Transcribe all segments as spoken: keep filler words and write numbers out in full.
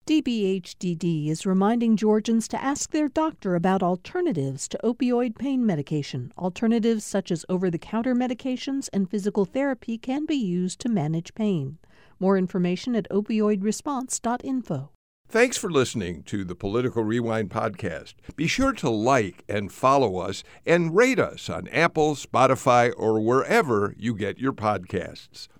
D B H D D is reminding Georgians to ask their doctor about alternatives to opioid pain medication. Alternatives such as over-the-counter medications and physical therapy can be used to manage pain. More information at opioid response dot info. Thanks for listening to the Political Rewind podcast. Be sure to like and follow us and rate us on Apple, Spotify, or wherever you get your podcasts.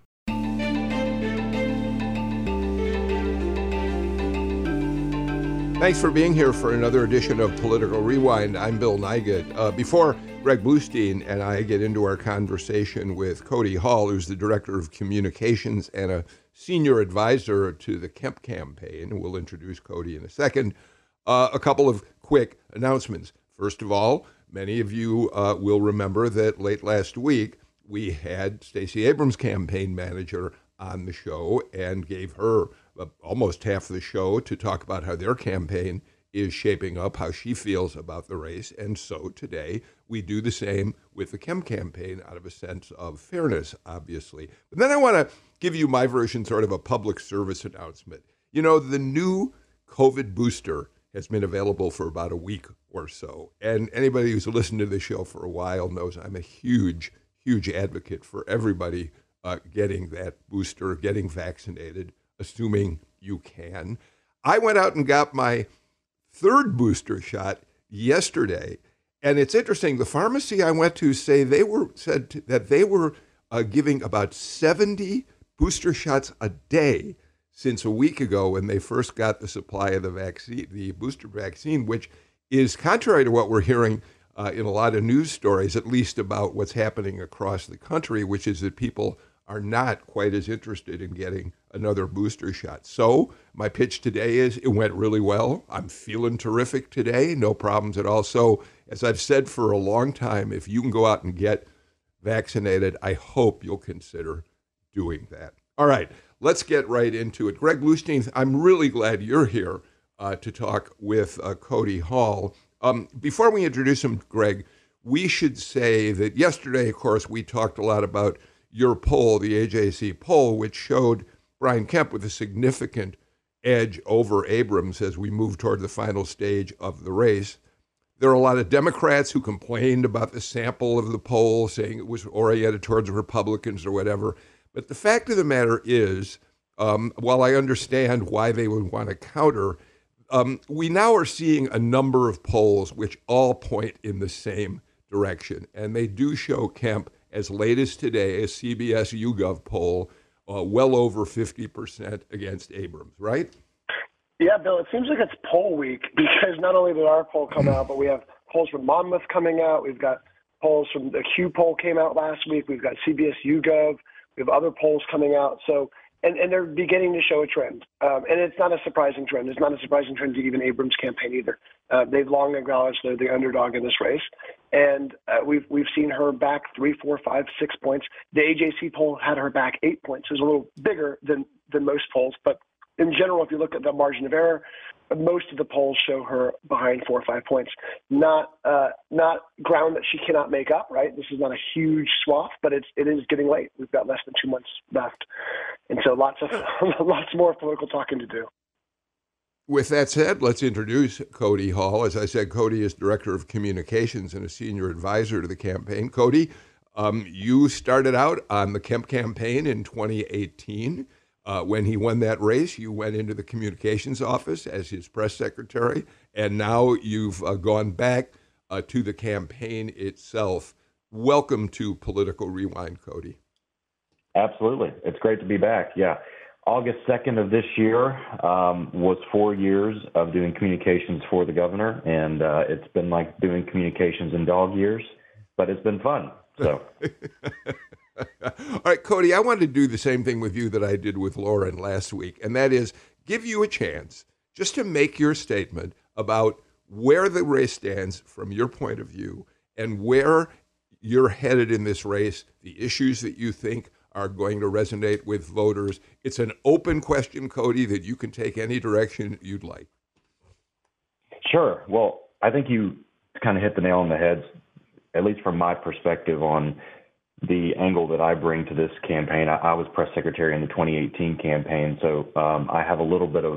Thanks for being here for another edition of Political Rewind. I'm Bill Nigut. Uh, before Greg Bluestein and I get into our conversation with Cody Hall, who's the Director of Communications and a Senior Advisor to the Kemp campaign, we'll introduce Cody in a second, uh, a couple of quick announcements. First of all, many of you uh, will remember that late last week, we had Stacey Abrams' campaign manager on the show and gave her uh, almost half the show to talk about how their campaign is shaping up, how she feels about the race. And so today we do the same with the Kemp campaign out of a sense of fairness, obviously. But then I want to give you my version, sort of a public service announcement. You know, the new COVID booster has been available for about a week or so. And anybody who's listened to the show for a while knows I'm a huge, huge advocate for everybody uh, getting that booster, getting vaccinated, assuming you can. I went out and got my third booster shot yesterday. And it's interesting, the pharmacy I went to say they were said to, that they were uh, giving about seventy booster shots a day since a week ago when they first got the supply of the vaccine, the booster vaccine, which is contrary to what we're hearing uh, in a lot of news stories, at least about what's happening across the country, which is that people are not quite as interested in getting another booster shot. So my pitch today is it went really well. I'm feeling terrific today, no problems at all. So as I've said for a long time, if you can go out and get vaccinated, I hope you'll consider doing that. All right, let's get right into it. Greg Bluestein, I'm really glad you're here uh, to talk with uh, Cody Hall. Um, before we introduce him, Greg, we should say that yesterday, of course, we talked a lot about your poll, the A J C poll, which showed Brian Kemp with a significant edge over Abrams as we move toward the final stage of the race. There are a lot of Democrats who complained about the sample of the poll, saying it was oriented towards Republicans or whatever. But the fact of the matter is, um, while I understand why they would want to counter, um, we now are seeing a number of polls which all point in the same direction. And they do show Kemp, as late as today, a C B S YouGov poll, uh, well over fifty percent against Abrams, right? Yeah, Bill, it seems like it's poll week because not only did our poll come out, but we have polls from Monmouth coming out. We've got polls from the Q poll came out last week. We've got C B S YouGov. We have other polls coming out. So, and, and they're beginning to show a trend. Um, and it's not a surprising trend. It's not a surprising trend to even Abrams' campaign either. Uh, they've long acknowledged they're the underdog in this race. And uh, we've we've seen her back three, four, five, six points. The A J C poll had her back eight points. It was a little bigger than, than most polls. But in general, if you look at the margin of error, most of the polls show her behind four or five points. Not uh, not ground that she cannot make up, right? This is not a huge swath, but it's it is getting late. We've got less than two months left, and so lots of lots more political talking to do. With that said, let's introduce Cody Hall. As I said, Cody is Director of Communications and a Senior Advisor to the campaign. Cody, um, you started out on the Kemp campaign in twenty eighteen. Uh, when he won that race, you went into the communications office as his press secretary, and now you've uh, gone back uh, to the campaign itself. Welcome to Political Rewind, Cody. Absolutely. It's great to be back. Yeah. August second of this year um, was four years of doing communications for the governor, and uh, it's been like doing communications in dog years, but it's been fun. So. All right, Cody, I wanted to do the same thing with you that I did with Lauren last week, and that is give you a chance just to make your statement about where the race stands from your point of view and where you're headed in this race, the issues that you think are going to resonate with voters. It's an open question, Cody, that you can take any direction you'd like. Sure. Well, I think you kind of hit the nail on the head, at least from my perspective, on the angle that I bring to this campaign. I, I was press secretary in the twenty eighteen campaign, so um, I have a little bit of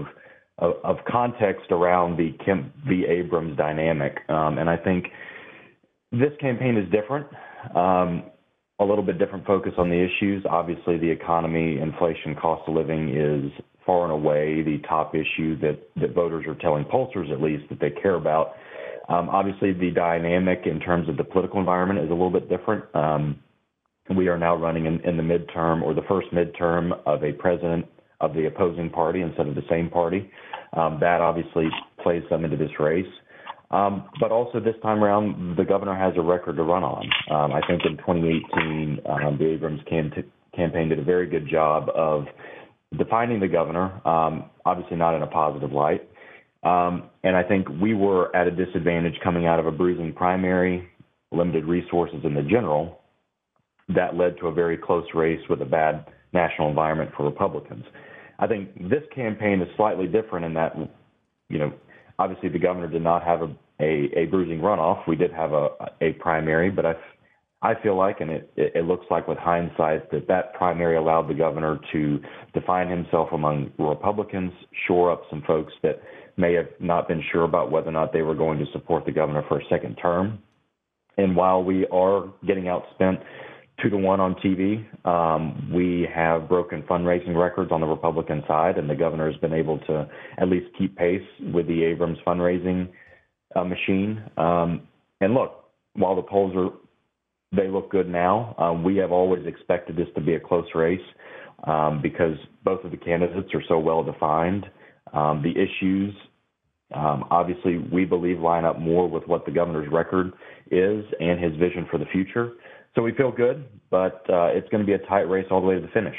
of, of context around the Kemp v. Abrams dynamic. Um, and I think this campaign is different, um, a little bit different focus on the issues. Obviously, the economy, inflation, cost of living is far and away the top issue that, that voters are telling pollsters, at least, that they care about. Um, obviously, the dynamic in terms of the political environment is a little bit different. Um, we are now running in, in the midterm or the first midterm of a president of the opposing party instead of the same party. Um, that obviously plays some into this race. Um, but also this time around, the governor has a record to run on. Um, I think in twenty eighteen, um, the Abrams cam- campaign did a very good job of defining the governor, um, obviously not in a positive light. Um, and I think we were at a disadvantage coming out of a bruising primary, limited resources in the general. That led to a very close race with a bad national environment for Republicans. I think this campaign is slightly different in that, you know, obviously the governor did not have a, a, a bruising runoff. We did have a, a primary, but I, I feel like, and it, it looks like with hindsight, that that primary allowed the governor to define himself among Republicans, shore up some folks that may have not been sure about whether or not they were going to support the governor for a second term. And while we are getting outspent two to one on T V, um, we have broken fundraising records on the Republican side, and the governor has been able to at least keep pace with the Abrams fundraising uh, machine. Um, and look, while the polls are, they look good now, um, we have always expected this to be a close race um, because both of the candidates are so well defined. Um, the issues, um, obviously, we believe line up more with what the governor's record is and his vision for the future. So we feel good, but uh, it's going to be a tight race all the way to the finish.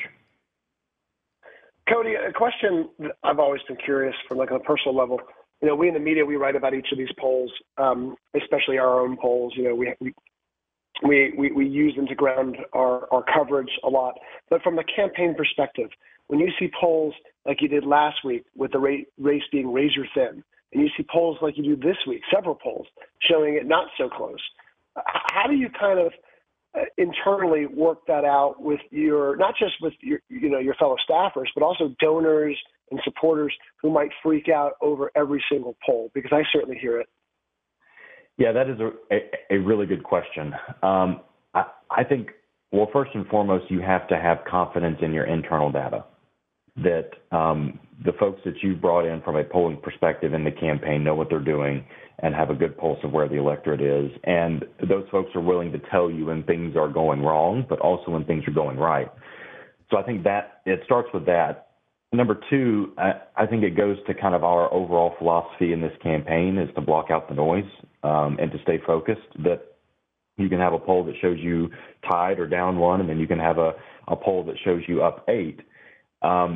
Cody, a question that I've always been curious from like on a personal level. You know, we in the media, we write about each of these polls, um, especially our own polls. You know, we, we we we we use them to ground our, our coverage a lot. But from a campaign perspective, when you see polls like you did last week with the race being razor thin, and you see polls like you do this week, several polls showing it not so close, how do you kind of internally work that out with your, not just with your, you know, your fellow staffers, but also donors and supporters who might freak out over every single poll? Because I certainly hear it. Yeah, that is a, a, a really good question. Um, I, I think, well, first and foremost, you have to have confidence in your internal data, that um, the folks that you brought in from a polling perspective in the campaign know what they're doing and have a good pulse of where the electorate is. And those folks are willing to tell you when things are going wrong, but also when things are going right. So I think that it starts with that. Number two, I, I think it goes to kind of our overall philosophy in this campaign is to block out the noise um, and to stay focused, that you can have a poll that shows you tied or down one, and then you can have a, a poll that shows you up eight. Um,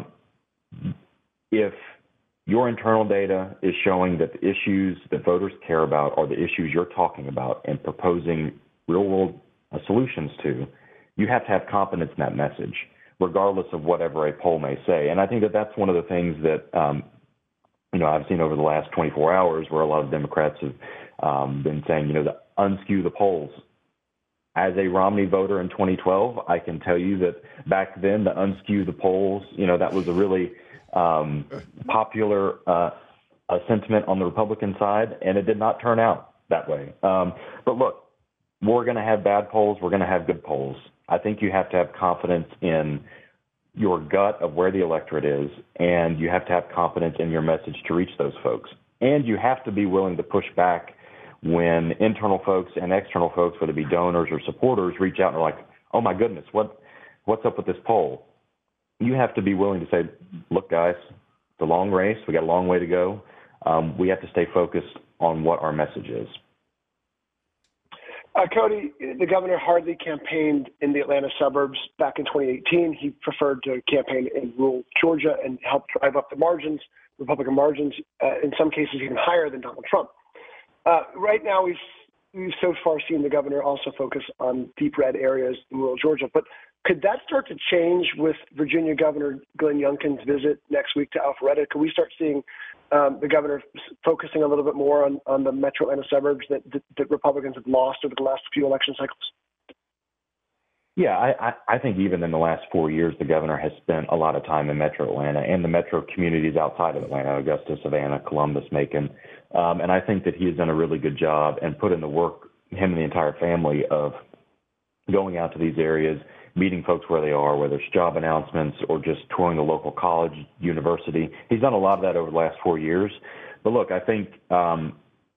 if your internal data is showing that the issues that voters care about are the issues you're talking about and proposing real-world uh, solutions to, you have to have confidence in that message, regardless of whatever a poll may say. And I think that that's one of the things that, um, you know, I've seen over the last twenty-four hours where a lot of Democrats have um, been saying, you know, the unskew the polls. As a Romney voter in twenty twelve, I can tell you that back then, the unskew the polls, you know, that was a really um, popular uh, uh, sentiment on the Republican side, and it did not turn out that way. Um, but look, we're going to have bad polls. We're going to have good polls. I think you have to have confidence in your gut of where the electorate is, and you have to have confidence in your message to reach those folks. And you have to be willing to push back when internal folks and external folks, whether it be donors or supporters, reach out and are like, oh, my goodness, what, what's up with this poll? You have to be willing to say, look, guys, it's a long race. We got a long way to go. Um, we have to stay focused on what our message is. Uh, Cody, the governor hardly campaigned in the Atlanta suburbs back in twenty eighteen. He preferred to campaign in rural Georgia and help drive up the margins, Republican margins, uh, in some cases even higher than Donald Trump. Uh, right now, we've, we've so far seen the governor also focus on deep red areas in rural Georgia. But could that start to change with Virginia Governor Glenn Youngkin's visit next week to Alpharetta? Could we start seeing um, the governor focusing a little bit more on, on the metro Atlanta suburbs that, that, that Republicans have lost over the last few election cycles? Yeah, I, I, I think even in the last four years, the governor has spent a lot of time in Metro Atlanta and the metro communities outside of Atlanta, Augusta, Savannah, Columbus, Macon. Um, and I think that he has done a really good job and put in the work, him and the entire family, of going out to these areas, meeting folks where they are, whether it's job announcements or just touring the local college, university. He's done a lot of that over the last four years. But look, I think um,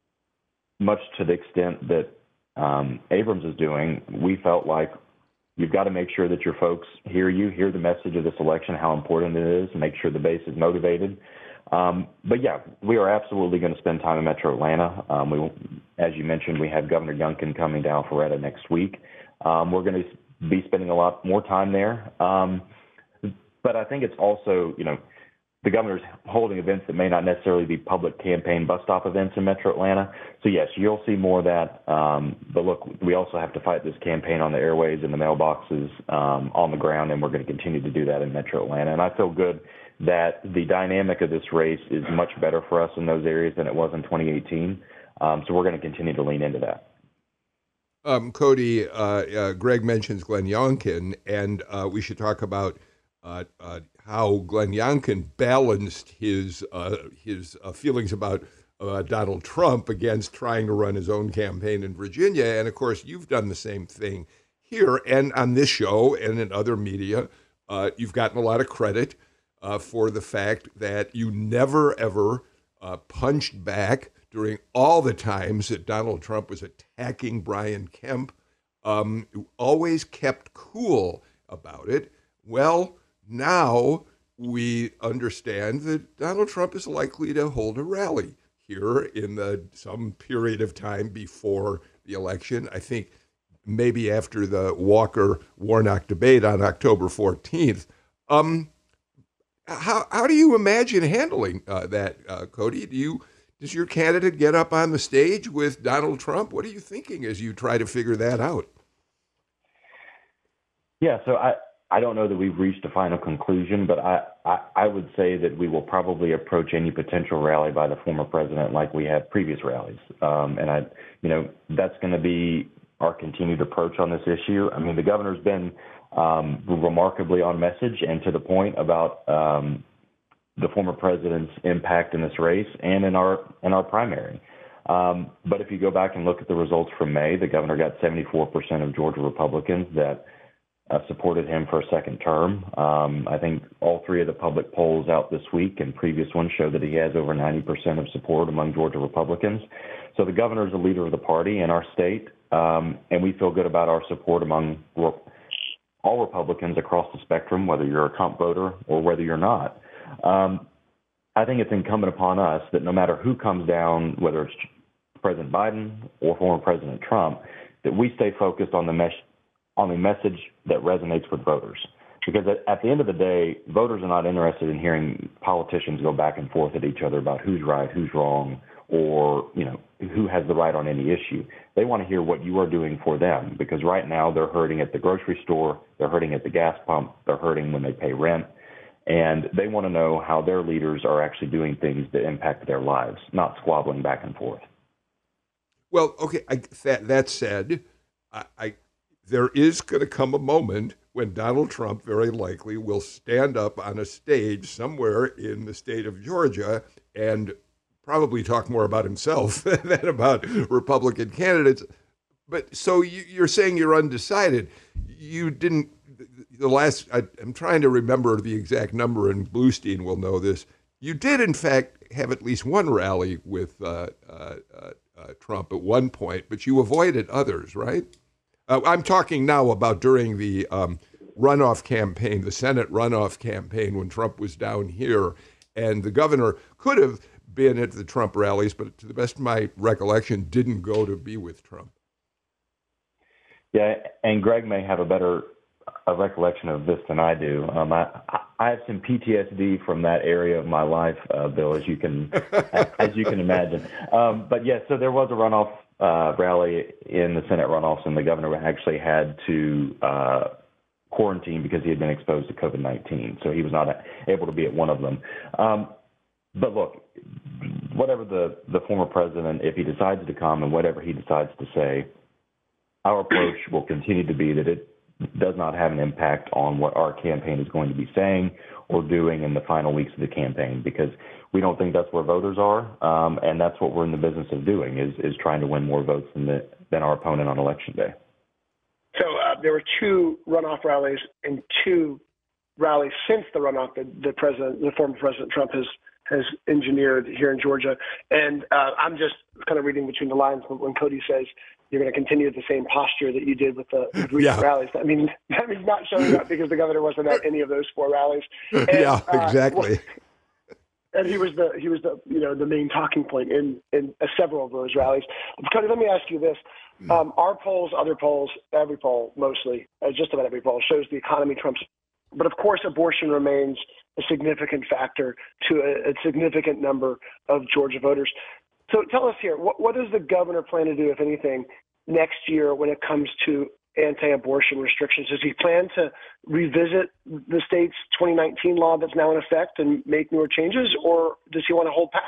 much to the extent that um, Abrams is doing, we felt like you've got to make sure that your folks hear you, hear the message of this election, how important it is, and make sure the base is motivated. Um, but yeah, we are absolutely going to spend time in Metro Atlanta. Um, we, as you mentioned, we have Governor Youngkin coming to Alpharetta next week. Um, we're going to be spending a lot more time there. Um, but I think it's also, you know, the governor's holding events that may not necessarily be public campaign bus stop events in Metro Atlanta. So, yes, you'll see more of that. Um, but, look, we also have to fight this campaign on the airways and the mailboxes um, on the ground, and we're going to continue to do that in Metro Atlanta. And I feel good that the dynamic of this race is much better for us in those areas than it was in twenty eighteen. Um, so we're going to continue to lean into that. Um, Cody, uh, uh, Greg mentions Glenn Youngkin, and uh, we should talk about uh, uh, how Glenn Youngkin balanced his uh, his uh, feelings about uh, Donald Trump against trying to run his own campaign in Virginia. And, of course, you've done the same thing here and on this show and in other media. Uh, you've gotten a lot of credit uh, for the fact that you never, ever uh, punched back during all the times that Donald Trump was attacking Brian Kemp. Um, you always kept cool about it. Well, now we understand that Donald Trump is likely to hold a rally here in the some period of time before the election. I think maybe after the Walker-Warnock debate on October fourteenth. Um, how how do you imagine handling uh, that, uh, Cody? Do you does your candidate get up on the stage with Donald Trump? What are you thinking as you try to figure that out? Yeah, so I. I don't know that we've reached a final conclusion, but I, I, I would say that we will probably approach any potential rally by the former president like we have previous rallies. Um, and I, you know, that's going to be our continued approach on this issue. I mean, the governor's been um, remarkably on message and to the point about um, the former president's impact in this race and in our in our primary. Um, but if you go back and look at the results from May, the governor got seventy-four percent of Georgia Republicans that Uh, supported him for a second term. Um, I think all three of the public polls out this week and previous ones show that he has over ninety percent of support among Georgia Republicans. So the governor is the leader of the party in our state, um, and we feel good about our support among all Republicans across the spectrum, whether you're a Trump voter or whether you're not. Um, I think it's incumbent upon us that no matter who comes down, whether it's President Biden or former President Trump, that we stay focused on the mesh on the message that resonates with voters. Because at, at the end of the day, voters are not interested in hearing politicians go back and forth at each other about who's right, who's wrong, or, you know, who has the right on any issue. They want to hear what you are doing for them, because right now they're hurting at the grocery store, they're hurting at the gas pump, they're hurting when they pay rent, and they want to know how their leaders are actually doing things that impact their lives, not squabbling back and forth. Well, okay, I, that, that said, I, I there is going to come a moment when Donald Trump very likely will stand up on a stage somewhere in the state of Georgia and probably talk more about himself than about Republican candidates. But so you, you're saying you're undecided. You didn't, the last, I, I'm trying to remember the exact number, and Bluestein will know this. You did, in fact, have at least one rally with uh, uh, uh, uh, Trump at one point, but you avoided others, right? Uh, I'm talking now about during the um, runoff campaign, the Senate runoff campaign, when Trump was down here, and the governor could have been at the Trump rallies, but to the best of my recollection, didn't go to be with Trump. Yeah, and Greg may have a better a recollection of this than I do. Um, I, I have some P T S D from that area of my life, uh, Bill, as you can as you can imagine. Um, but yes, yeah, so there was a runoff uh, rally in the Senate runoffs, and the governor actually had to uh, quarantine because he had been exposed to COVID nineteen, so he was not able to be at one of them. Um, but look, whatever the, the former president, if he decides to come and whatever he decides to say, our approach will continue to be that it does not have an impact on what our campaign is going to be saying or doing in the final weeks of the campaign, because we don't think that's where voters are, um, and that's what we're in the business of doing, is is trying to win more votes than the, than our opponent on Election Day. So uh, there were two runoff rallies and two rallies since the runoff that the president, the former President Trump has has engineered here in Georgia. And uh, I'm just kind of reading between the lines when Cody says you're going to continue at the same posture that you did with the with recent yeah. rallies. I mean, that means not showing up because the governor wasn't at any of those four rallies. And, yeah, uh, exactly. Well, and he was the he was the you know the main talking point in in uh, several of those rallies. Cody, let me ask you this: um, our polls, other polls, every poll, mostly, uh, just about every poll, shows the economy trumps. But of course, abortion remains a significant factor to a, a significant number of Georgia voters. So tell us here, what, what does the governor plan to do, if anything, next year when it comes to anti-abortion restrictions? Does he plan to revisit the state's twenty nineteen law that's now in effect and make newer changes, or does he want to hold pat?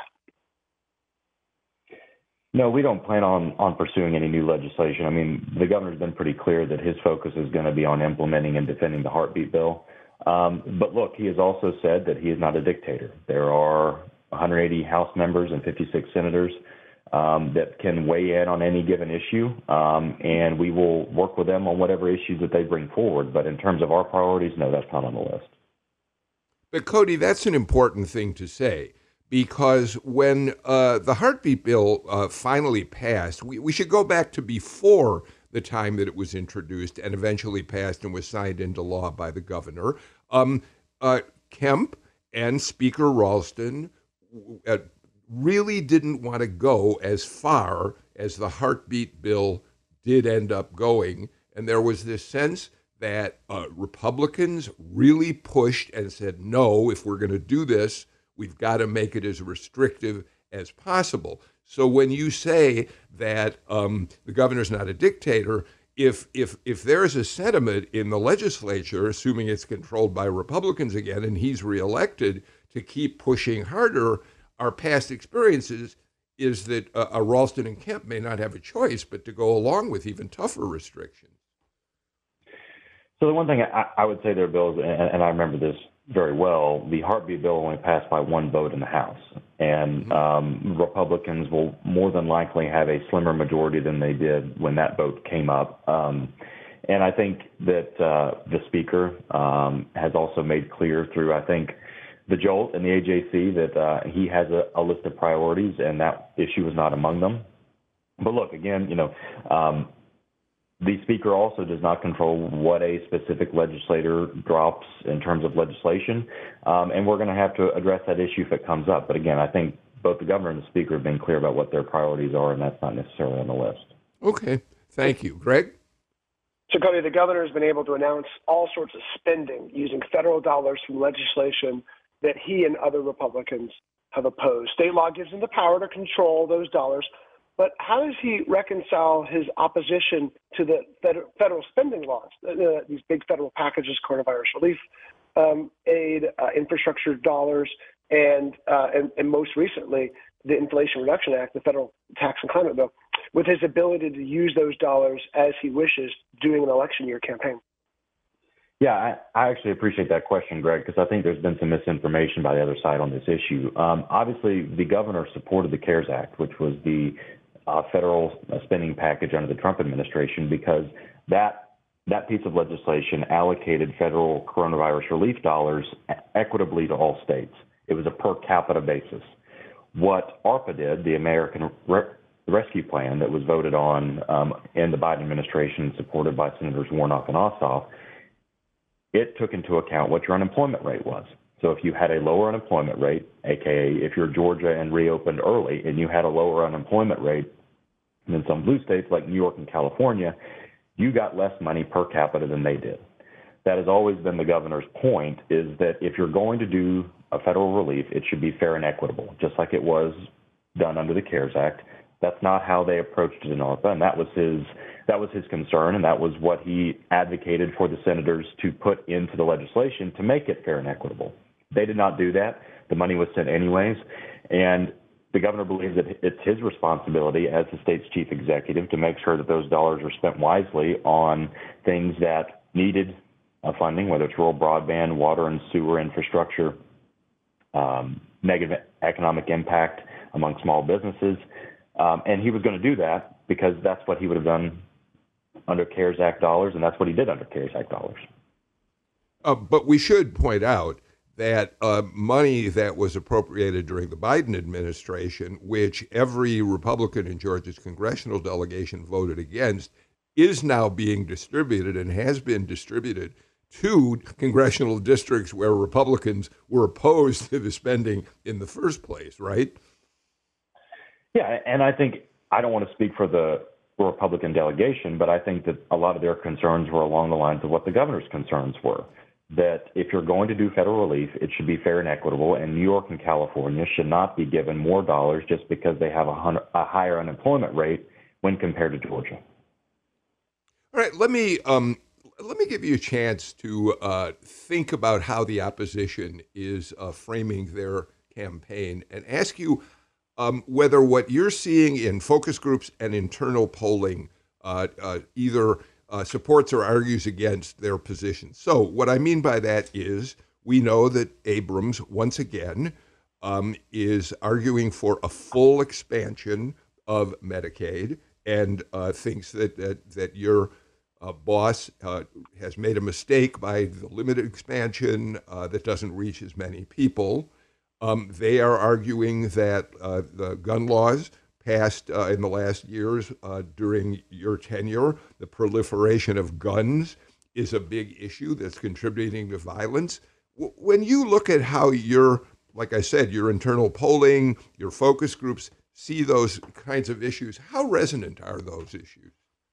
No, we don't plan on, on pursuing any new legislation. I mean, the governor's been pretty clear that his focus is going to be on implementing and defending the heartbeat bill. Um, but look, he has also said that he is not a dictator. There are one hundred eighty House members and fifty-six senators um, that can weigh in on any given issue, um, and we will work with them on whatever issues that they bring forward. But in terms of our priorities, no, that's not on the list. But Cody, that's an important thing to say, because when uh, the heartbeat bill uh, finally passed, we, we should go back to before the time that it was introduced and eventually passed and was signed into law by the governor. Um, uh, Kemp and Speaker Ralston uh, really didn't want to go as far as the heartbeat bill did end up going. And there was this sense that uh, Republicans really pushed and said, no, if we're going to do this, we've got to make it as restrictive as possible. So when you say that um, the governor's not a dictator, if if if there's a sentiment in the legislature, assuming it's controlled by Republicans again, and he's reelected, to keep pushing harder, our past experiences is that uh, uh, Ralston and Kemp may not have a choice but to go along with even tougher restrictions. So the one thing I, I would say there, Bill, and, and I remember this very well, the heartbeat bill only passed by one vote in the House. And um, Republicans will more than likely have a slimmer majority than they did when that vote came up. Um, and I think that uh, the Speaker um, has also made clear through, I think, the Jolt and the A J C that uh, he has a, a list of priorities, and that issue is not among them. But look, again, you know, um, the Speaker also does not control what a specific legislator drops in terms of legislation, um, and we're going to have to address that issue if it comes up. But again, I think both the governor and the Speaker have been clear about what their priorities are, and that's not necessarily on the list. Okay. Thank you. Greg? So, Cody, the governor has been able to announce all sorts of spending using federal dollars from legislation that he and other Republicans have opposed. State law gives him the power to control those dollars. But how does he reconcile his opposition to the federal spending laws, uh, these big federal packages, coronavirus relief um, aid, uh, infrastructure dollars, and, uh, and and most recently, the Inflation Reduction Act, the federal tax and climate bill, with his ability to use those dollars as he wishes during an election year campaign? Yeah, I, I actually appreciate that question, Greg, because I think there's been some misinformation by the other side on this issue. Um, obviously, the governor supported the CARES Act, which was the uh, federal spending package under the Trump administration, because that that piece of legislation allocated federal coronavirus relief dollars equitably to all states. It was a per capita basis. What ARPA did, the American Re- Rescue Plan that was voted on um, in the Biden administration, supported by Senators Warnock and Ossoff, it took into account what your unemployment rate was. So if you had a lower unemployment rate, aka if you're Georgia and reopened early and you had a lower unemployment rate than some blue states like New York and California, you got less money per capita than they did. That has always been the governor's point, is that if you're going to do a federal relief, it should be fair and equitable, just like it was done under the CARES Act. That's not how they approached it in ARPA, and that was his that was his concern, and that was what he advocated for the senators to put into the legislation to make it fair and equitable. They did not do that. The money was sent anyways, and the governor believes that it's his responsibility as the state's chief executive to make sure that those dollars are spent wisely on things that needed uh, funding, whether it's rural broadband, water and sewer infrastructure, um, negative economic impact among small businesses. Um, and he was going to do that because that's what he would have done under CARES Act dollars, and that's what he did under CARES Act dollars. Uh, but we should point out that uh, money that was appropriated during the Biden administration, which every Republican in Georgia's congressional delegation voted against, is now being distributed and has been distributed to congressional districts where Republicans were opposed to the spending in the first place, right? Yeah, and I think, I don't want to speak for the Republican delegation, but I think that a lot of their concerns were along the lines of what the governor's concerns were. That if you're going to do federal relief, it should be fair and equitable, and New York and California should not be given more dollars just because they have a, hun- a higher unemployment rate when compared to Georgia. All right, let me um, let me give you a chance to uh, think about how the opposition is uh, framing their campaign, and ask you um, whether what you're seeing in focus groups and internal polling uh, uh, either Uh, supports or argues against their position. So what I mean by that is we know that Abrams, once again, um, is arguing for a full expansion of Medicaid and uh, thinks that, that, that your uh, boss uh, has made a mistake by the limited expansion uh, that doesn't reach as many people. Um, they are arguing that uh, the gun laws passed uh, in the last years uh, during your tenure, the proliferation of guns is a big issue that's contributing to violence. W- when you look at how your, like I said, your internal polling, your focus groups see those kinds of issues, how resonant are those issues?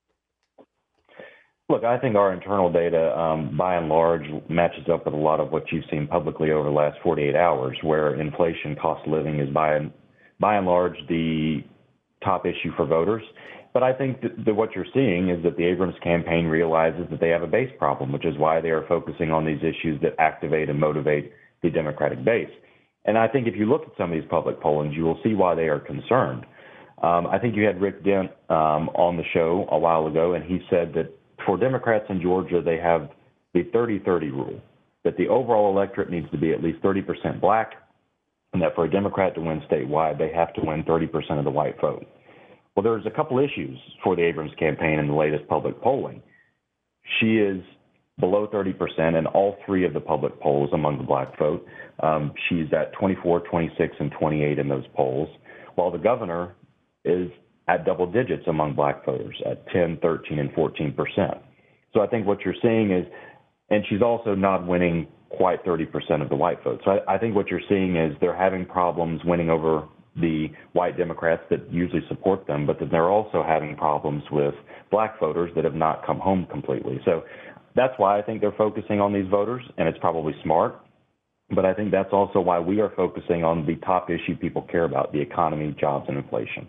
Look, I think our internal data, um, by and large, matches up with a lot of what you've seen publicly over the last forty-eight hours, where inflation, cost of living is by and, by and large the top issue for voters. But I think that, that what you're seeing is that the Abrams campaign realizes that they have a base problem, which is why they are focusing on these issues that activate and motivate the Democratic base. And I think if you look at some of these public pollings, you will see why they are concerned. Um, I think you had Rick Dent um, on the show a while ago, and he said that for Democrats in Georgia, they have the thirty thirty rule, that the overall electorate needs to be at least thirty percent black, and that for a Democrat to win statewide, they have to win thirty percent of the white vote. Well, there's a couple issues for the Abrams campaign in the latest public polling. She is below thirty percent in all three of the public polls among the black vote. Um, she's at twenty-four, twenty-six, and twenty-eight in those polls, while the governor is at double digits among black voters at ten, thirteen, and fourteen percent. So I think what you're seeing is, and she's also not winning quite thirty percent of the white vote. So I, I think what you're seeing is they're having problems winning over the white Democrats that usually support them, but that they're also having problems with black voters that have not come home completely. So that's why I think they're focusing on these voters, and it's probably smart. But I think that's also why we are focusing on the top issue people care about, the economy, jobs, and inflation.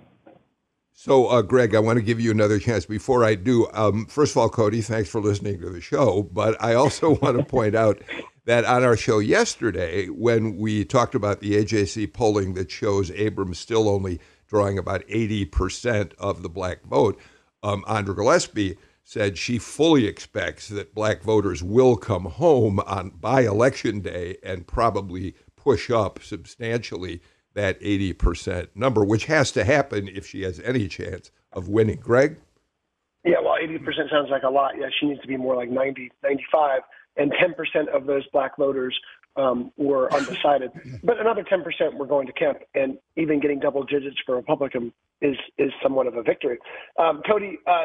So, uh, Greg, I want to give you another chance. Before I do, um, first of all, Cody, thanks for listening to the show. But I also want to point out that on our show yesterday, when we talked about the A J C polling that shows Abrams still only drawing about eighty percent of the black vote, um, Andra Gillespie said she fully expects that black voters will come home on by Election Day and probably push up substantially that eighty percent number, which has to happen if she has any chance of winning. Greg? Yeah, well, eighty percent sounds like a lot. Yeah, she needs to be more like ninety, ninety-five, and ten percent of those black voters um, were undecided. But another ten percent were going to Kemp, and even getting double digits for a Republican is is somewhat of a victory. Um, Cody, uh,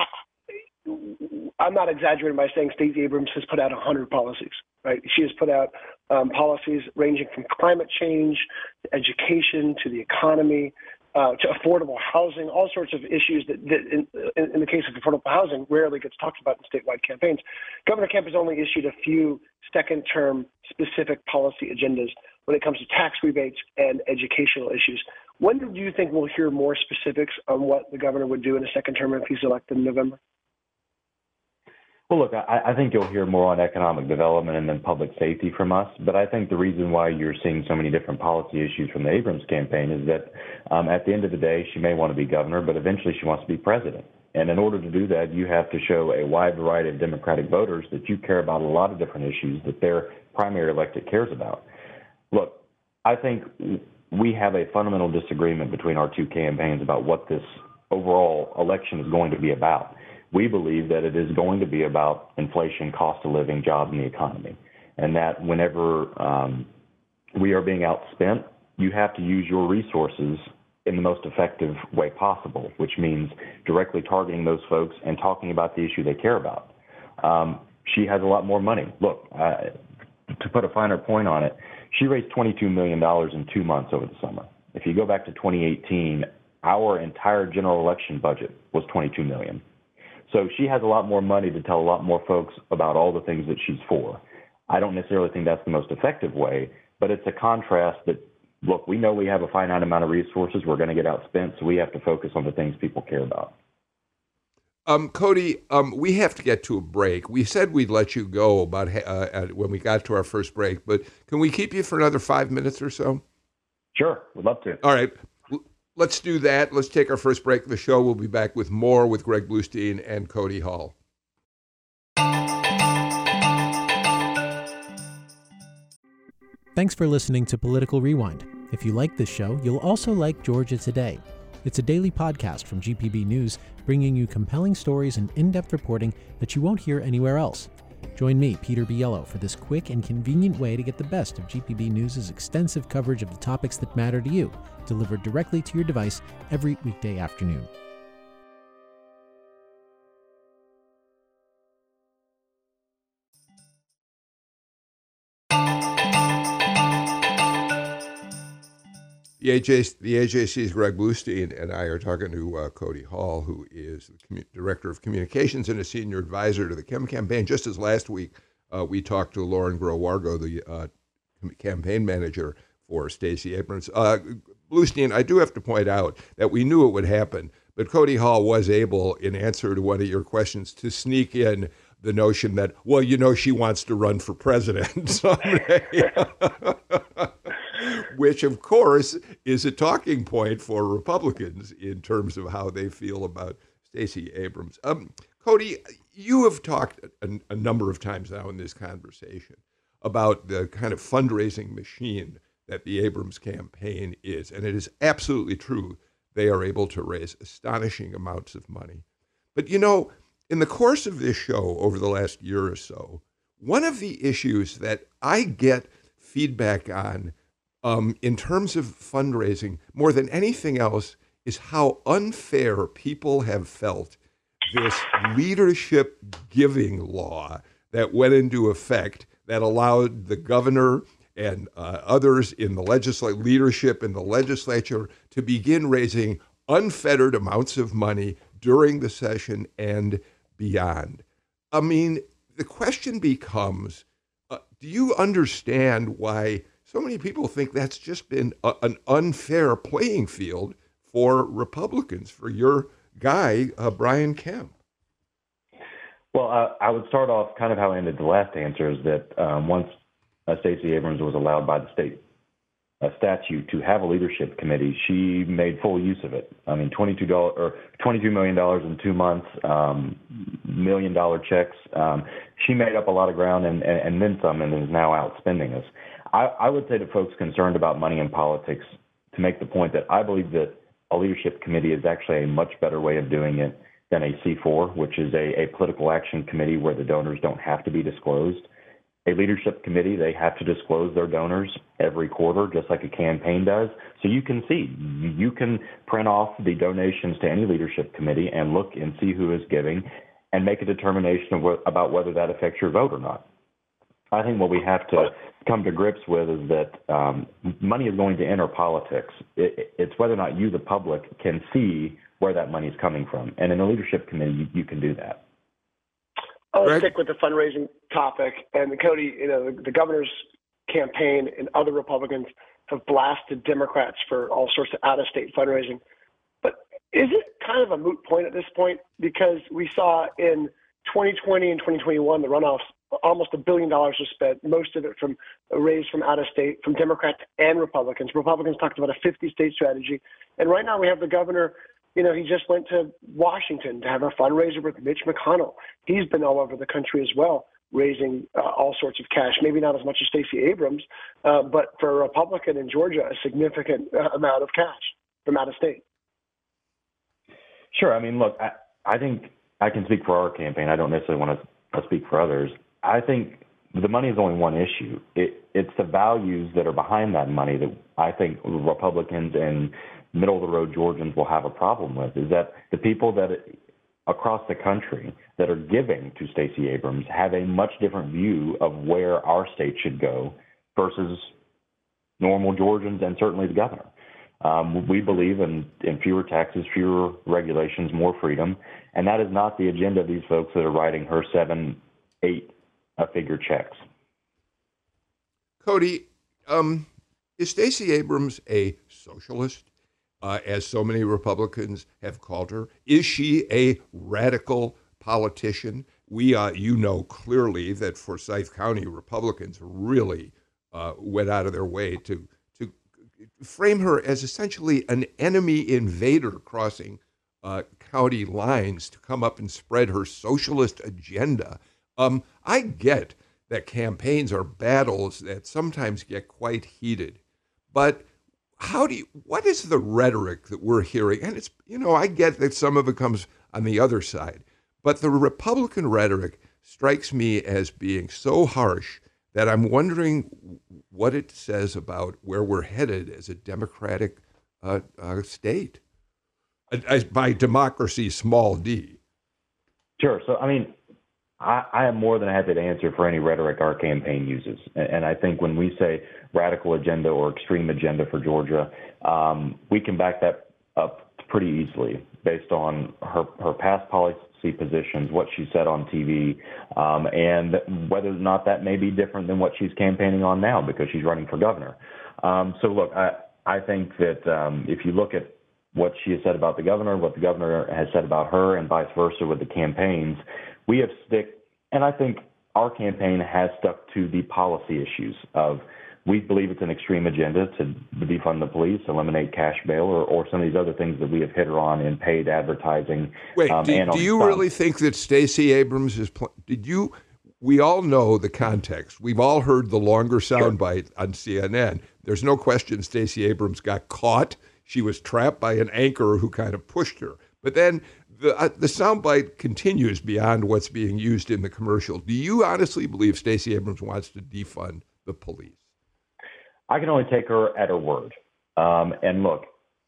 I'm not exaggerating by saying Stacey Abrams has put out one hundred policies, right? She has put out um, policies ranging from climate change to education to the economy uh, to affordable housing, all sorts of issues that, that in, in the case of affordable housing, rarely gets talked about in statewide campaigns. Governor Kemp has only issued a few second-term specific policy agendas when it comes to tax rebates and educational issues. When do you think we'll hear more specifics on what the governor would do in a second term if he's elected in November? Well, look, I, I think you'll hear more on economic development and then public safety from us. But I think the reason why you're seeing so many different policy issues from the Abrams campaign is that um, at the end of the day, she may want to be governor, but eventually she wants to be president. And in order to do that, you have to show a wide variety of Democratic voters that you care about a lot of different issues that their primary electorate cares about. Look, I think we have a fundamental disagreement between our two campaigns about what this overall election is going to be about. We believe that it is going to be about inflation, cost of living, jobs, and the economy. And that whenever um, we are being outspent, you have to use your resources in the most effective way possible, which means directly targeting those folks and talking about the issue they care about. Um, she has a lot more money. Look, uh, to put a finer point on it, she raised twenty-two million dollars in two months over the summer. If you go back to twenty eighteen, our entire general election budget was twenty-two million dollars. So she has a lot more money to tell a lot more folks about all the things that she's for. I don't necessarily think that's the most effective way, but it's a contrast that, look, we know we have a finite amount of resources. We're going to get outspent, so we have to focus on the things people care about. Um, Cody, um, we have to get to a break. We said we'd let you go about uh, at, when we got to our first break, but can we keep you for another five minutes or so? Sure, we'd love to. All right, let's do that. Let's take our first break of the show. We'll be back with more with Greg Bluestein and Cody Hall. Thanks for listening to Political Rewind. If you like this show, you'll also like Georgia Today. It's a daily podcast from G P B News, bringing you compelling stories and in-depth reporting that you won't hear anywhere else. Join me, Peter Biello, for this quick and convenient way to get the best of G P B News' extensive coverage of the topics that matter to you, delivered directly to your device every weekday afternoon. The A J, the A J C's Greg Bluestein and I are talking to uh, Cody Hall, who is the commu- Director of Communications and a Senior Advisor to the Chem Campaign. Just as last week, uh, we talked to Lauren Groh-Wargo, the uh, campaign manager for Stacey Abrams. Uh, Bluestein, I do have to point out that we knew it would happen, but Cody Hall was able, in answer to one of your questions, to sneak in the notion that, well, you know, she wants to run for president someday. Which, of course, is a talking point for Republicans in terms of how they feel about Stacey Abrams. Um, Cody, you have talked a, a number of times now in this conversation about the kind of fundraising machine that the Abrams campaign is, and it is absolutely true. They are able to raise astonishing amounts of money. But, you know, in the course of this show over the last year or so, one of the issues that I get feedback on Um, in terms of fundraising, more than anything else, is how unfair people have felt this leadership giving law that went into effect that allowed the governor and uh, others in the legislative leadership in the legislature to begin raising unfettered amounts of money during the session and beyond. I mean, the question becomes, uh, do you understand why so many people think that's just been a, an unfair playing field for Republicans, for your guy, uh, Brian Kemp? Well, uh, I would start off kind of how I ended the last answer, is that um, once uh, Stacey Abrams was allowed by the state uh, statute to have a leadership committee, she made full use of it. I mean, twenty-two dollars or twenty-two million dollars in two months, um, million dollar checks. Um, she made up a lot of ground and, and, and then some, and is now outspending us. I, I would say to folks concerned about money in politics to make the point that I believe that a leadership committee is actually a much better way of doing it than a C four, which is a, a political action committee where the donors don't have to be disclosed. A leadership committee, they have to disclose their donors every quarter, just like a campaign does. So you can see, you can print off the donations to any leadership committee and look and see who is giving and make a determination of what, about whether that affects your vote or not. I think what we have to come to grips with is that um, money is going to enter politics. It, it's whether or not you, the public, can see where that money is coming from. And in a leadership committee, you, you can do that. I'll Greg? stick with the fundraising topic. And Cody, you know, the, the governor's campaign and other Republicans have blasted Democrats for all sorts of out-of-state fundraising. But is it kind of a moot point at this point? Because we saw in twenty twenty and twenty twenty-one, the runoffs, almost a billion dollars was spent, most of it from raised from out of state, from Democrats and Republicans. Republicans talked about a fifty-state strategy. And right now we have the governor You know, he just went to Washington to have a fundraiser with Mitch McConnell. He's been all over the country as well, raising uh, all sorts of cash, maybe not as much as Stacey Abrams, uh, but for a Republican in Georgia, a significant uh, amount of cash from out of state. Sure. I mean, look, I, I think I can speak for our campaign. I don't necessarily want to speak for others. I think the money is only one issue. It, it's the values that are behind that money that I think Republicans and middle-of-the-road Georgians will have a problem with, is that the people that across the country that are giving to Stacey Abrams have a much different view of where our state should go versus normal Georgians and certainly the governor. Um, we believe in, in fewer taxes, fewer regulations, more freedom, and that is not the agenda of these folks that are writing her seven, eight uh, figure checks. Cody, um, is Stacey Abrams a socialist, uh, as so many Republicans have called her? Is she a radical politician? We, uh, you know clearly that Forsyth County Republicans really uh, went out of their way to to frame her as essentially an enemy invader crossing uh, county lines to come up and spread her socialist agenda. Um, I get that campaigns are battles that sometimes get quite heated, but how do you, what is the rhetoric that we're hearing? And it's, you know, I get that some of it comes on the other side, but the Republican rhetoric strikes me as being so harsh that I'm wondering what it says about where we're headed as a democratic uh, uh, state, uh, by democracy, small d. Sure. So, I mean, I, I am more than happy to answer for any rhetoric our campaign uses. And, and I think when we say radical agenda or extreme agenda for Georgia, um, we can back that up pretty easily based on her, her past policy positions, what she said on T V, um, and whether or not that may be different than what she's campaigning on now because she's running for governor. Um, so, look, I, I think that um, if you look at what she has said about the governor, what the governor has said about her, and vice versa with the campaigns, we have stick, and I think our campaign has stuck to the policy issues of we believe it's an extreme agenda to defund the police, eliminate cash bail, or, or some of these other things that we have hit her on in paid advertising. Wait, um, do, and do you stunts. really think that Stacey Abrams is? Pl- did you? We all know the context. We've all heard the longer soundbite sure. on C N N. There's no question Stacey Abrams got caught. She was trapped by an anchor who kind of pushed her. But then the uh, the soundbite continues beyond what's being used in the commercial. Do you honestly believe Stacey Abrams wants to defund the police? I can only take her at her word. Um, and look,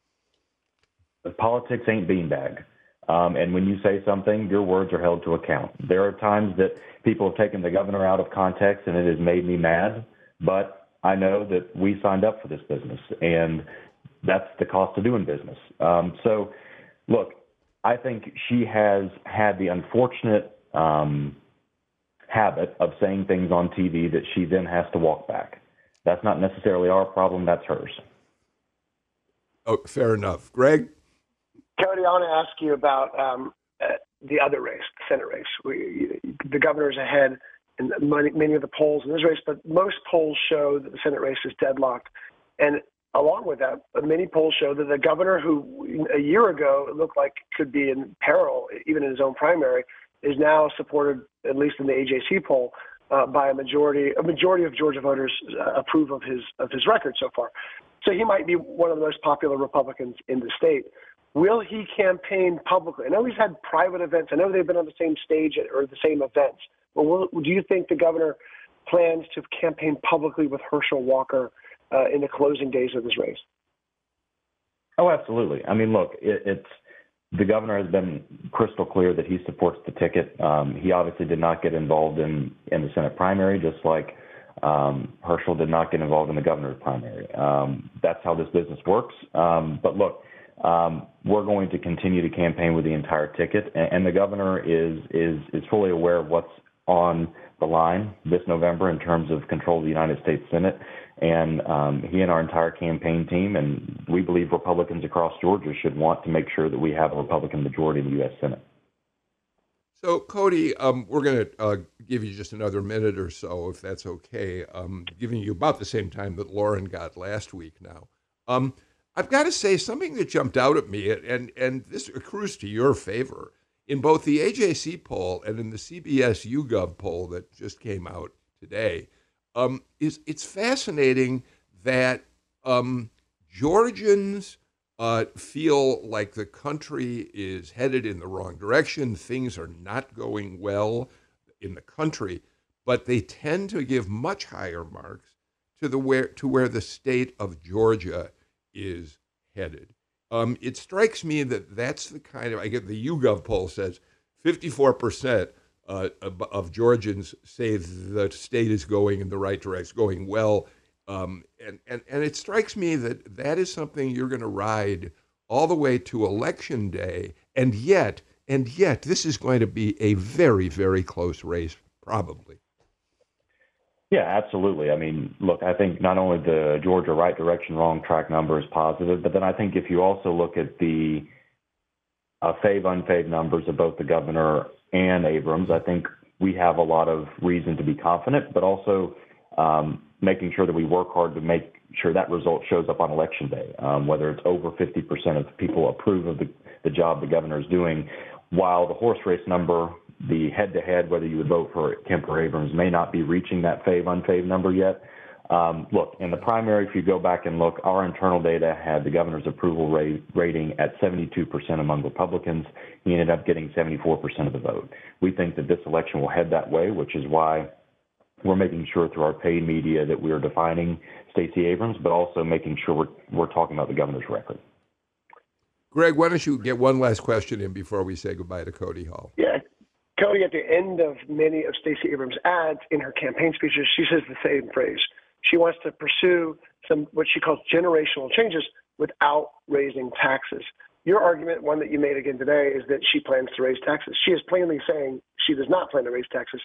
politics ain't beanbag. Um, and when you say something, your words are held to account. There are times that people have taken the governor out of context, and it has made me mad. But I know that we signed up for this business, and that's the cost of doing business. Um, so, look, I think she has had the unfortunate um, habit of saying things on T V that she then has to walk back. That's not necessarily our problem. That's hers. Oh, fair enough. Greg? Cody, I want to ask you about um, uh, the other race, the Senate race. We, the governor's ahead in many, many of the polls in this race, but most polls show that the Senate race is deadlocked. And along with that, many polls show that the governor, who a year ago looked like could be in peril, even in his own primary, is now supported, at least in the A J C poll, Uh, by a majority, a majority of Georgia voters uh, approve of his of his record so far. So he might be one of the most popular Republicans in the state. Will he campaign publicly? I know he's had private events. I know they've been on the same stage or the same events. But will, do you think the governor plans to campaign publicly with Herschel Walker uh, in the closing days of this race? Oh, absolutely. I mean, look, it, it's the governor has been crystal clear that he supports the ticket. Um, he obviously did not get involved in, in the Senate primary, just like um, Herschel did not get involved in the governor's primary. Um, that's how this business works. Um, but look, um, we're going to continue to campaign with the entire ticket, and, and the governor is is is fully aware of what's on the line this November in terms of control of the United States Senate. And um, he and our entire campaign team, and we believe Republicans across Georgia should want to make sure that we have a Republican majority in the U S Senate. So, Cody, um, we're going to uh, give you just another minute or so, if that's okay, um, giving you about the same time that Lauren got last week now. Um, I've got to say something that jumped out at me, and, and this accrues to your favor. In both the A J C poll and in the C B S YouGov poll that just came out today, um, is it's fascinating that um, Georgians uh, feel like the country is headed in the wrong direction. Things are not going well in the country, but they tend to give much higher marks to the where to where the state of Georgia is headed. Um, it strikes me that that's the kind of, I get the YouGov poll says fifty-four percent uh, of, of Georgians say the state is going in the right direction, going well. Um, and, and, and it strikes me that that is something you're going to ride all the way to Election Day. And yet, and yet, this is going to be a very, very close race, probably. Yeah, absolutely. I mean, look, I think not only the Georgia right direction, wrong track number is positive, but then I think if you also look at the uh, fave, unfave numbers of both the governor and Abrams, I think we have a lot of reason to be confident, but also um, making sure that we work hard to make sure that result shows up on Election Day, um, whether it's over fifty percent of people approve of the, the job the governor is doing, while the horse race number, the head-to-head, whether you would vote for Kemp or Abrams, may not be reaching that fave, unfave number yet. Um, look, in the primary, if you go back and look, our internal data had the governor's approval rate, rating at seventy-two percent among Republicans. He ended up getting seventy-four percent of the vote. We think that this election will head that way, which is why we're making sure through our paid media that we are defining Stacey Abrams, but also making sure we're, we're talking about the governor's record. Greg, why don't you get one last question in before we say goodbye to Cody Hall? Yeah. Cody, at the end of many of Stacey Abrams' ads in her campaign speeches, she says the same phrase. She wants to pursue some what she calls generational changes without raising taxes. Your argument, one that you made again today, is that she plans to raise taxes. She is plainly saying she does not plan to raise taxes.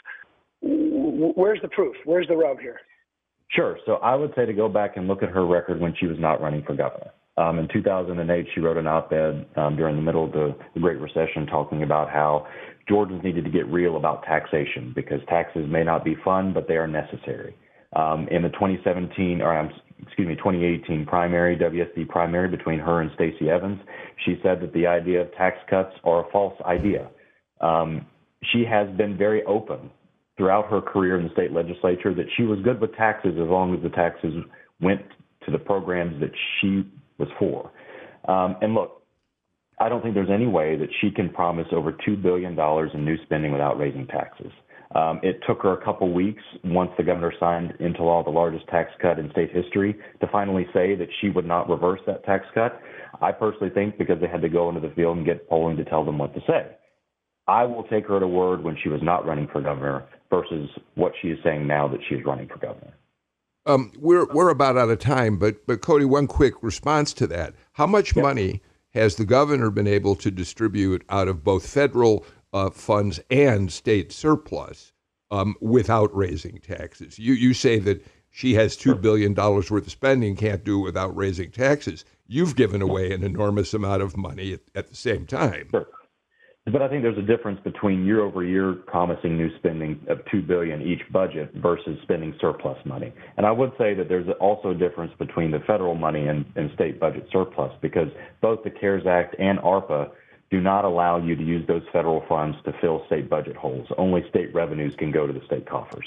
Where's the proof? Where's the rub here? Sure. So I would say to go back and look at her record when she was not running for governor. Um, in two thousand eight, she wrote an op-ed um, during the middle of the, the Great Recession talking about how Georgians needed to get real about taxation because taxes may not be fun, but they are necessary. Um, in the twenty seventeen, or um, excuse me, twenty eighteen primary, W S D primary between her and Stacey Evans, she said that the idea of tax cuts are a false idea. Um, she has been very open throughout her career in the state legislature that she was good with taxes as long as the taxes went to the programs that she was for. Um, and look, I don't think there's any way that she can promise over two billion dollars in new spending without raising taxes. Um, it took her a couple weeks once the governor signed into law the largest tax cut in state history to finally say that she would not reverse that tax cut. I personally think because they had to go into the field and get polling to tell them what to say. I will take her at a word when she was not running for governor versus what she is saying now that she is running for governor. Um, we're we're about out of time, but but Cody, one quick response to that: how much yep. money has the governor been able to distribute out of both federal uh, funds and state surplus um, without raising taxes? You you say that she has two billion dollars worth of spending, can't do it without raising taxes. You've given away an enormous amount of money at, at the same time. Sure. But I think there's a difference between year over year promising new spending of two billion dollars each budget versus spending surplus money. And I would say that there's also a difference between the federal money and, and state budget surplus because both the CARES Act and ARPA do not allow you to use those federal funds to fill state budget holes. Only state revenues can go to the state coffers.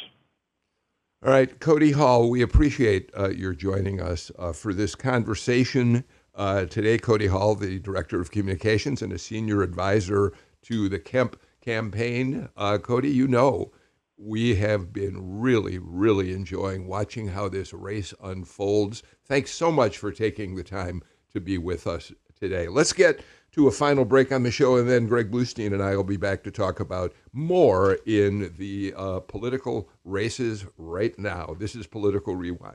All right, Cody Hall, we appreciate uh, your joining us uh, for this conversation uh, today. Cody Hall, the Director of Communications and a Senior Advisor to the Kemp campaign. Uh, Cody, you know, we have been really, really enjoying watching how this race unfolds. Thanks so much for taking the time to be with us today. Let's get to a final break on the show, and then Greg Bluestein and I will be back to talk about more in the uh, political races right now. This is Political Rewind.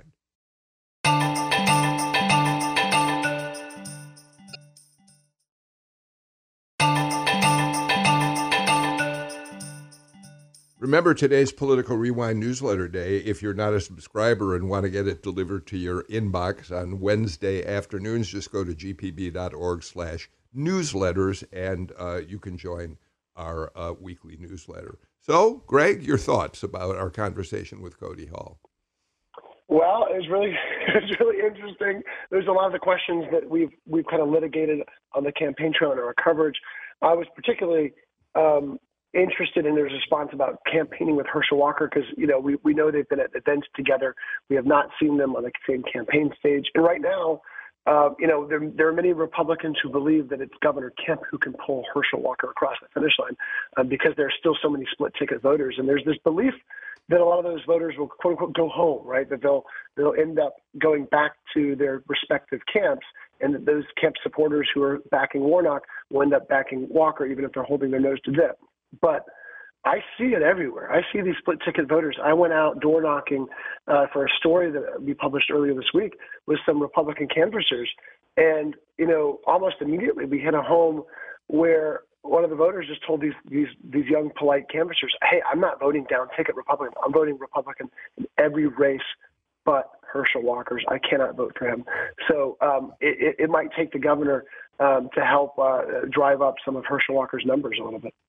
Remember, today's Political Rewind newsletter day. If you're not a subscriber and want to get it delivered to your inbox on Wednesday afternoons, just go to gpb.org slash newsletters, and uh, you can join our uh, weekly newsletter. So, Greg, your thoughts about our conversation with Cody Hall? Well, it was really it's really interesting. There's a lot of the questions that we've we've kind of litigated on the campaign trail in our coverage. I was particularly um, interested in their response about campaigning with Herschel Walker because, you know, we, we know they've been at events together. We have not seen them on the same campaign stage. And right now, uh, you know, there, there are many Republicans who believe that it's Governor Kemp who can pull Herschel Walker across the finish line uh, because there are still so many split ticket voters. And there's this belief that a lot of those voters will, quote unquote, go home, right? That they'll they'll end up going back to their respective camps, and that those camp supporters who are backing Warnock will end up backing Walker, even if they're holding their nose to dip. But I see it everywhere. I see these split ticket voters. I went out door knocking uh, for a story that we published earlier this week with some Republican canvassers, and you know, almost immediately we hit a home where one of the voters just told these these these young, polite canvassers, "Hey, I'm not voting down ticket Republican. I'm voting Republican in every race but Herschel Walker's. I cannot vote for him." So um, it, it might take the governor um, to help uh, drive up some of Herschel Walker's numbers a little bit.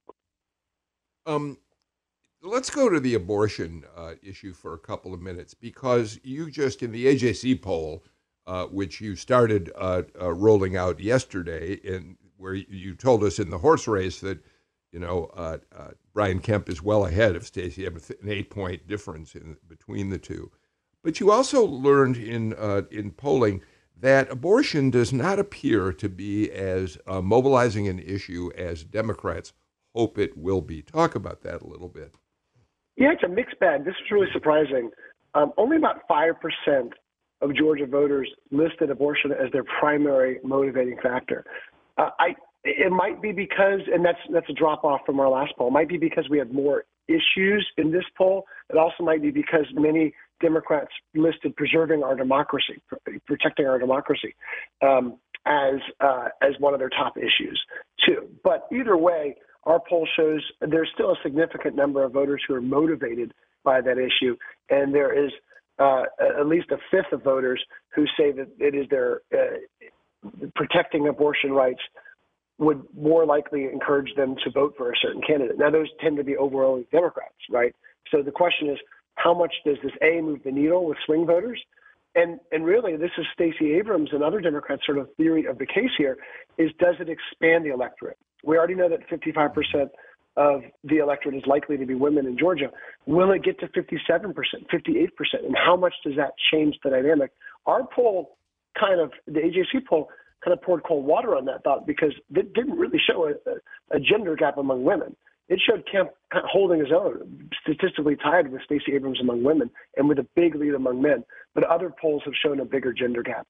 Um, let's go to the abortion uh, issue for a couple of minutes, because you just, in the A J C poll, uh, which you started uh, uh, rolling out yesterday, in where you told us in the horse race that, you know, uh, uh, Brian Kemp is well ahead of Stacey, an eight-point difference in between the two. But you also learned in uh, in polling that abortion does not appear to be as uh, mobilizing an issue as Democrats hope it will be. Talk about that a little bit. Yeah, it's a mixed bag. This is really surprising. Um, only about five percent of Georgia voters listed abortion as their primary motivating factor. Uh, I it might be because, and that's that's a drop off from our last poll. It might be because we had more issues in this poll. It also might be because many Democrats listed preserving our democracy, protecting our democracy, um, as uh, as one of their top issues too. But either way, our poll shows there's still a significant number of voters who are motivated by that issue, and there is uh, at least a fifth of voters who say that it is their uh, protecting abortion rights would more likely encourage them to vote for a certain candidate. Now, those tend to be overwhelming Democrats, right? So the question is, how much does this A, move the needle with swing voters? And and really, this is Stacey Abrams and other Democrats' sort of theory of the case here, is does it expand the electorate? We already know that fifty-five percent of the electorate is likely to be women in Georgia. Will it get to fifty-seven percent, fifty-eight percent? And how much does that change the dynamic? Our poll kind of, the A J C poll, kind of poured cold water on that thought because it didn't really show a, a gender gap among women. It showed Kemp holding his own, statistically tied with Stacey Abrams among women and with a big lead among men. But other polls have shown a bigger gender gap.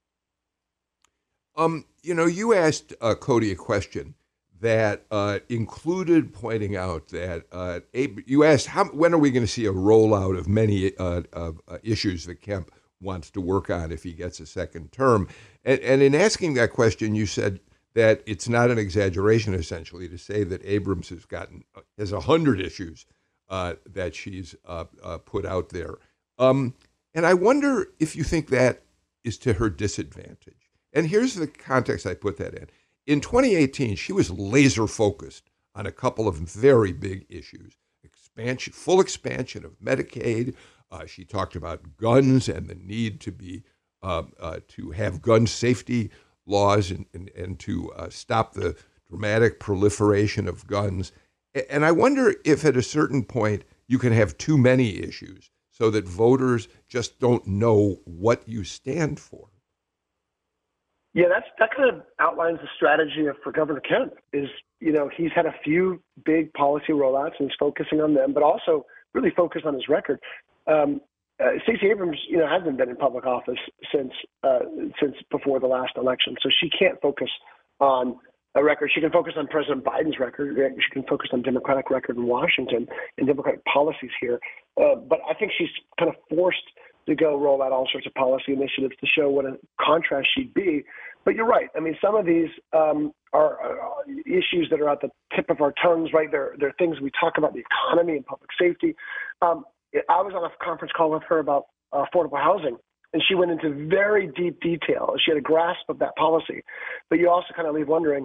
Um, you know, you asked uh, Cody a question that uh, included pointing out that uh, Ab- you asked, how, when are we going to see a rollout of many uh, uh, issues that Kemp wants to work on if he gets a second term? And, and in asking that question, you said that it's not an exaggeration, essentially, to say that Abrams has gotten has a hundred issues uh, that she's uh, uh, put out there. Um, and I wonder if you think that is to her disadvantage. And here's the context I put that in. In twenty eighteen, she was laser focused on a couple of very big issues: expansion, full expansion of Medicaid. Uh, she talked about guns and the need to be uh, uh, to have gun safety laws and, and, and to uh, stop the dramatic proliferation of guns. And I wonder if at a certain point you can have too many issues so that voters just don't know what you stand for. Yeah, that's that kind of outlines the strategy of, for Governor Kemp is, you know, he's had a few big policy rollouts and he's focusing on them, but also really focused on his record. Um, Uh, Stacey Abrams, you know, hasn't been in public office since uh, since before the last election, so she can't focus on a record. She can focus on President Biden's record. She can focus on Democratic record in Washington and Democratic policies here. Uh, but I think she's kind of forced to go roll out all sorts of policy initiatives to show what a contrast she'd be. But you're right. I mean, some of these um, are, are issues that are at the tip of our tongues, right? They're, they're things we talk about, the economy and public safety. Um, I was on a conference call with her about uh, affordable housing, and she went into very deep detail. She had a grasp of that policy. But you also kind of leave wondering,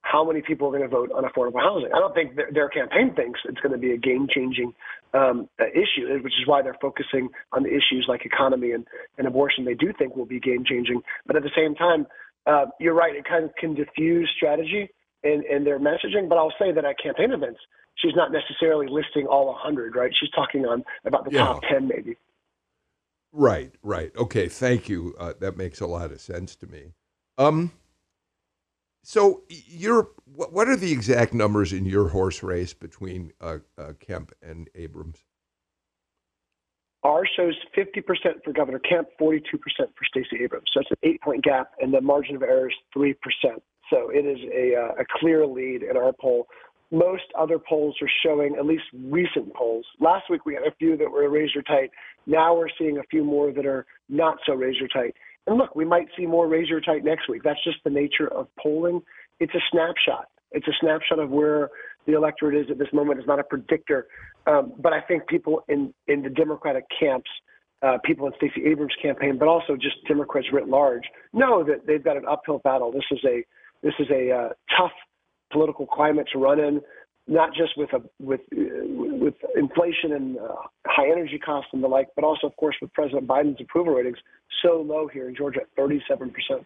how many people are going to vote on affordable housing. I don't think their, their campaign thinks it's going to be a game-changing um, uh, issue, which is why they're focusing on the issues like economy and, and abortion they do think will be game-changing. But at the same time, uh, you're right, it kind of can diffuse strategy in, in their messaging. But I'll say that at campaign events, she's not necessarily listing all one hundred, right? She's talking on about the yeah. top ten maybe. Right, right. Okay, thank you. Uh, that makes a lot of sense to me. Um. So, you're, what are the exact numbers in your horse race between uh, uh, Kemp and Abrams? Ours shows fifty percent for Governor Kemp, forty-two percent for Stacey Abrams. So it's an eight-point gap, and the margin of error is three percent. So it is a, uh, a clear lead in our poll. Most other polls are showing, at least recent polls. Last week we had a few that were razor tight. Now we're seeing a few more that are not so razor tight. And look, we might see more razor tight next week. That's just the nature of polling. It's a snapshot. It's a snapshot of where the electorate is at this moment. It's not a predictor. Um, but I think people in, in the Democratic camps, uh, people in Stacey Abrams' campaign, but also just Democrats writ large, know that they've got an uphill battle. This is a this is a uh, tough political climate to run in, not just with a with uh, with inflation and uh, high energy costs and the like, but also, of course, with President Biden's approval ratings so low here in Georgia at thirty-seven percent.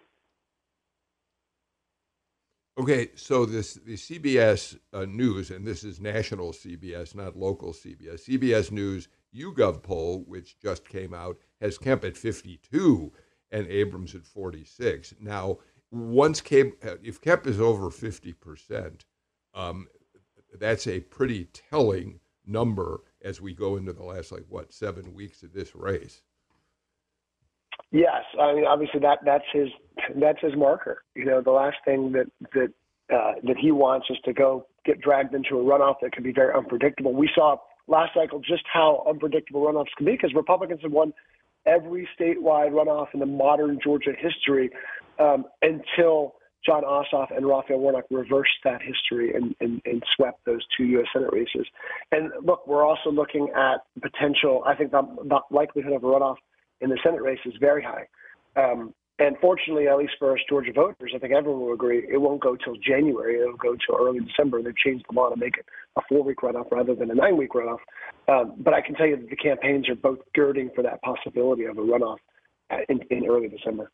Okay, so this the C B S uh, News, and this is national C B S, not local C B S. C B S News YouGov poll, which just came out, has Kemp at fifty-two and Abrams at forty-six. Now, once Kemp, if Kemp is over fifty percent, um, that's a pretty telling number as we go into the last, like, what, seven weeks of this race. Yes, I mean, obviously that that's his that's his marker. You know, the last thing that that uh, that he wants is to go get dragged into a runoff that can be very unpredictable. We saw last cycle just how unpredictable runoffs can be because Republicans have won every statewide runoff in the modern Georgia history um, until John Ossoff and Raphael Warnock reversed that history and, and, and swept those two U S Senate races. And look, we're also looking at potential. I think the, the likelihood of a runoff in the Senate race is very high. Um, and fortunately, at least for us Georgia voters, I think everyone will agree, it won't go till January. It'll go till early December. They've changed the law to make it a four-week runoff rather than a nine-week runoff. Um, but I can tell you that the campaigns are both girding for that possibility of a runoff in, in early December.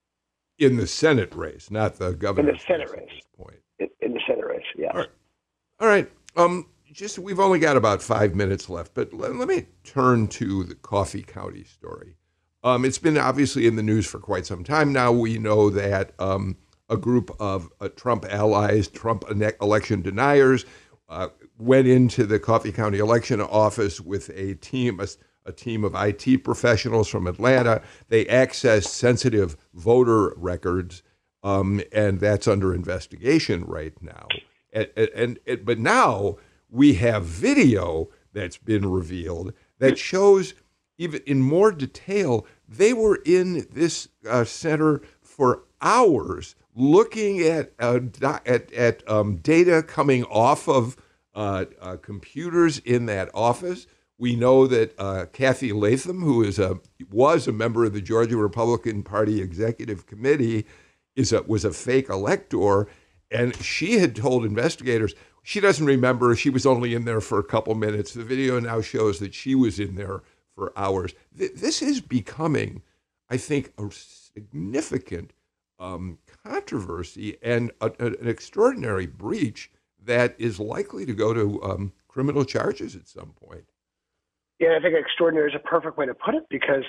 In the Senate race, not the governor's In the Senate race. At this point. In, in the Senate race, yes. All right. All right. Um, just we've only got about five minutes left, but let, let me turn to the Coffee County story. Um, it's been obviously in the news for quite some time now. We know that um, a group of uh, Trump allies, Trump election deniers, uh, went into the Coffee County election office with a team, a, a team of I T professionals from Atlanta. They accessed sensitive voter records, um, and that's under investigation right now. And, and, and but now we have video that's been revealed that shows, even in more detail, they were in this uh, center for hours looking at uh, at, at um, data coming off of uh, uh, computers in that office. We know that uh, Kathy Latham, who is a was a member of the Georgia Republican Party Executive Committee, is a, was a fake elector, and she had told investigators she doesn't remember. She was only in there for a couple minutes. The video now shows that she was in there for hours. This is becoming, I think, a significant um, controversy and a, a, an extraordinary breach that is likely to go to um, criminal charges at some point. Yeah, I think extraordinary is a perfect way to put it because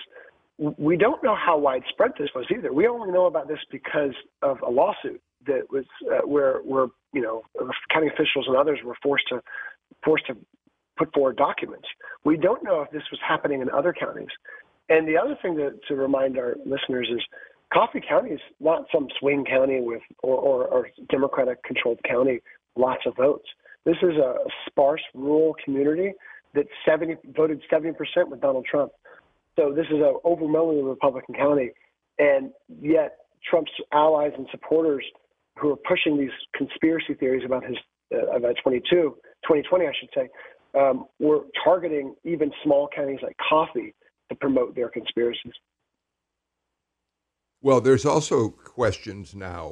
we don't know how widespread this was either. We only know about this because of a lawsuit that was uh, where, where you know county officials and others were forced to forced to put forward documents. We don't know if this was happening in other counties. And the other thing to, to remind our listeners is Coffee County is not some swing county with or, or, or Democratic-controlled county, lots of votes. This is a sparse rural community that seventy voted seventy percent with Donald Trump. So this is an overwhelmingly Republican county. And yet Trump's allies and supporters who are pushing these conspiracy theories about his uh, about twenty-two, twenty twenty, I should say, Um, we're targeting even small counties like Coffee to promote their conspiracies. Well, there's also questions now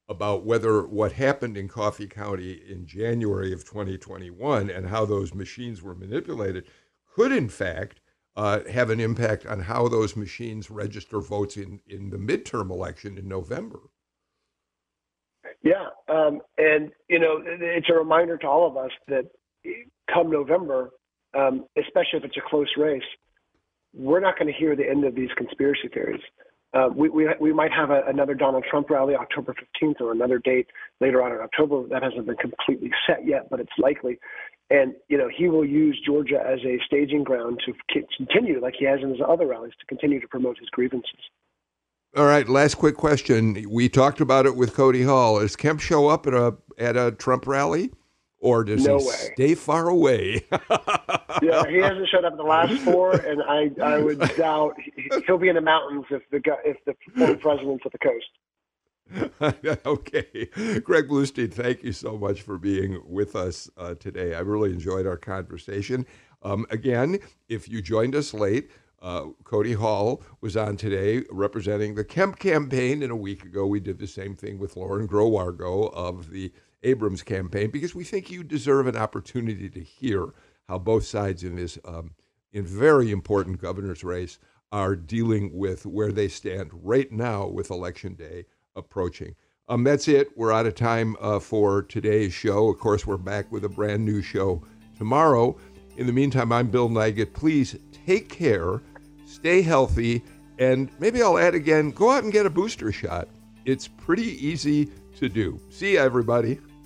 about whether what happened in Coffee County in January of twenty twenty-one and how those machines were manipulated could, in fact, uh, have an impact on how those machines register votes in, in the midterm election in November. Yeah, um, and, you know, it's a reminder to all of us that come November, um, especially if it's a close race, we're not going to hear the end of these conspiracy theories. Uh, we, we we might have a, another Donald Trump rally October fifteenth or another date later on in October. That hasn't been completely set yet, but it's likely. And, you know, he will use Georgia as a staging ground to continue, like he has in his other rallies, to continue to promote his grievances. All right, last quick question. We talked about it with Cody Hall. Does Kemp show up at a at a Trump rally, or does no he way. stay far away? Yeah, he hasn't showed up in the last four, and I, I would doubt he'll be in the mountains if the if the former president's at the coast. Okay. Greg Bluestein, thank you so much for being with us uh, today. I really enjoyed our conversation. Um, again, if you joined us late, uh, Cody Hall was on today representing the Kemp campaign, and a week ago we did the same thing with Lauren Grow-Wargo of the Abrams campaign, because we think you deserve an opportunity to hear how both sides in this um, in very important governor's race are dealing with where they stand right now with Election Day approaching. Um, that's it. We're out of time uh, for today's show. Of course, we're back with a brand new show tomorrow. In the meantime, I'm Bill Nigut. Please take care, stay healthy, and maybe I'll add again, go out and get a booster shot. It's pretty easy to do. See you, everybody.